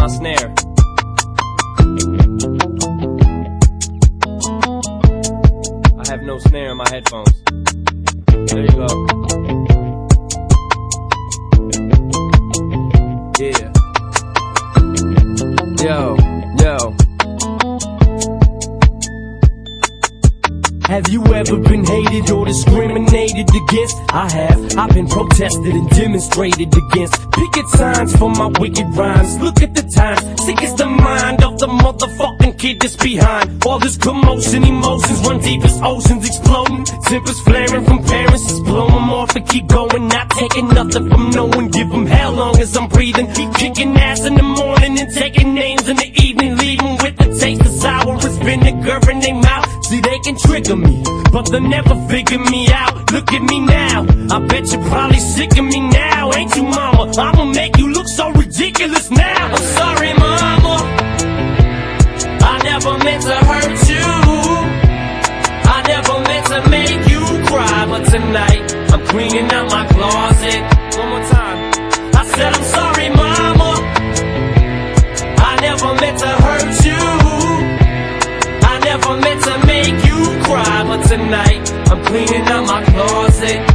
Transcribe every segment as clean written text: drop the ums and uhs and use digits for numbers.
my snare. I have no snare in my headphones. There you go. Yeah. Yo. Have you ever been hated or discriminated against? I have. I've been protested and demonstrated against. Picket signs for my wicked rhymes. Look at the times. Sick is the mind of the motherfucking kid that's behind. All this commotion, emotions run deep as oceans exploding. Tempers flaring from parents, just blow them off and keep going. Not taking nothing from no one. Give them hell long as I'm breathing. Keep kicking ass in the morning and taking names in the evening. Leave them with the taste of sour as vinegar in their mouth. See, they can trigger me, but they'll never figure me out. Look at me now, I bet you're probably sick of me now. Ain't you, mama? I'ma make you look so ridiculous now. I'm sorry, mama, I never meant to hurt you. I never meant to make you cry, but tonight I'm cleaning out my closet. One more time. I said I'm sorry, mama, I never meant to hurt you. I never meant to make you cry, but tonight I'm cleaning out my closet.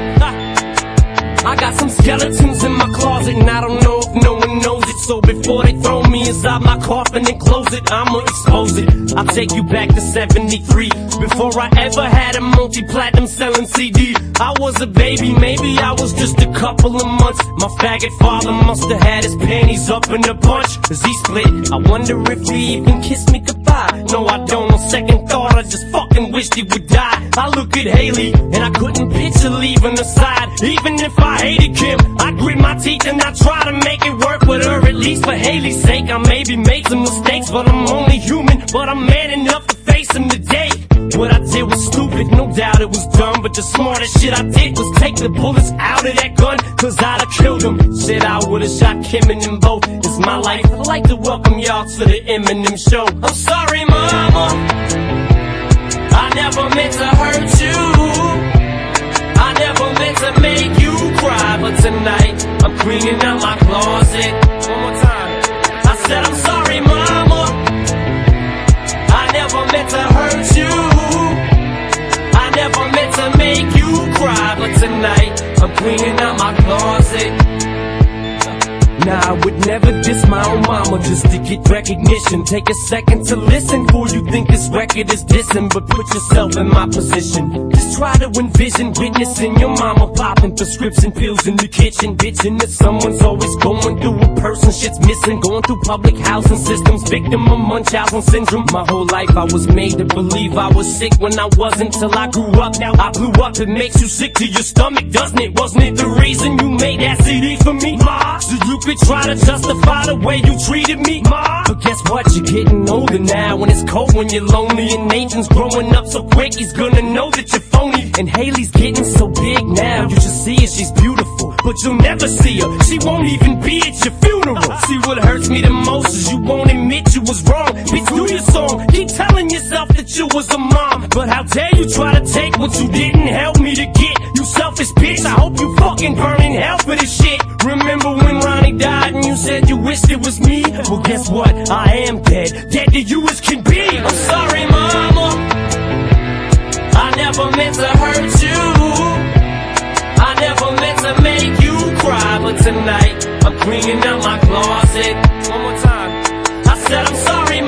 I got some skeletons in my closet, and I don't know if no one knows it. So before they throw me inside my coffin and close it, I'ma expose it. I'll take you back to 73, before I ever had a multi-platinum selling CD. I was a baby, maybe I was just a couple of months. My faggot father must have had his panties up in a bunch, cause he split. I wonder if he even kissed me goodbye. No, I don't. On second thought, I just fucking wished he would die. I look at Haley, and I couldn't picture leaving her side. Even if I hated Kim, I grit my teeth and I try to make it work with her. At least for Haley's sake, I maybe made some mistakes, but I'm only human. But I'm man enough to face them today. What I did was stupid, no doubt it was dumb, but the smartest shit I did was take the bullets out of that gun, cause I'd have killed him. Shit, I would've shot Kim and them both. It's my life, I'd like to welcome y'all to the Eminem show. I'm sorry, mama, I never meant to hurt you. I never meant to make you cry, but tonight I'm cleaning out my closet. One more time. I said I'm sorry, mama, I never meant to hurt you. I never meant to make you cry, but tonight I'm cleaning out my closet. Nah, I would never diss my own mama just to get recognition. Take a second to listen, fool, you think this record is dissing, but put yourself in my position. Just try to envision witnessing your mama popping prescription pills in the kitchen, bitching that someone's always going through a person shit's missing. Going through public housing systems, victim of Munchausen syndrome. My whole life I was made to believe I was sick when I wasn't, till I grew up. Now I blew up, it makes you sick to your stomach, doesn't it? Wasn't it the reason you made that CD for me, ma? So you could try to justify the way you treated me, ma. But guess what? You're getting older now, when it's cold, when you're lonely, and Nathan's growing up so quick, he's gonna know that you're phony. And Haley's getting so big now, you should see her, she's beautiful, but you'll never see her. She won't even be at your funeral. See, what hurts me the most is you won't admit you was wrong. Bitch, do your song, keep telling yourself that you was a mom, but how dare you try to take what you didn't help me to get. You selfish bitch, I hope you fucking burn in hell for this shit. Remember when Ronnie died and you said you wished it was me? Well, guess what? I am dead, dead to you as can be. I'm sorry, mama, I never meant to hurt you. I never meant to make you cry, but tonight I'm cleaning out my closet. One more time. I said I'm sorry,